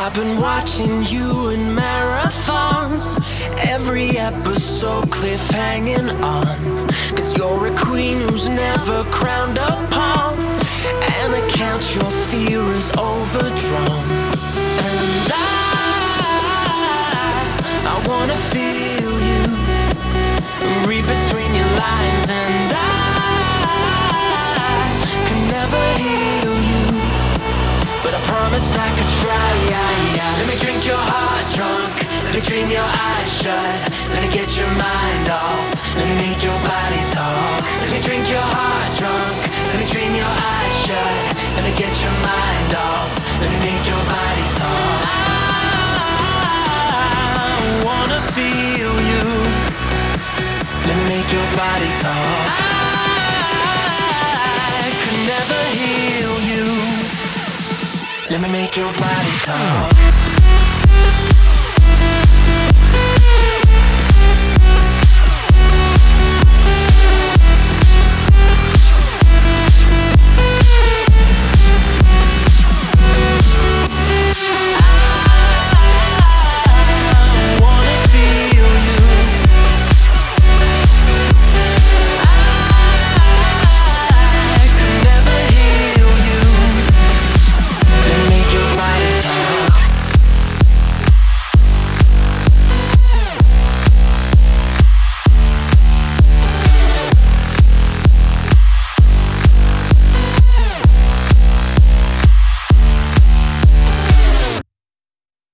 I've been watching you in marathons, every episode cliff hanging on. Cause you're a queen who's never crowned a pawn, and I count your fear is overdrawn. And I wanna feel you, read between your lines. And I can never heal you, but I promise I could try. Let me drink your heart drunk, let me dream your eyes shut, let me get your mind off, let me make your body talk. Let me drink your heart drunk, let me dream your eyes shut, let me get your mind off, let me make your body talk. I wanna feel you, let me make your body talk. I could never heal you, let me make your body talk.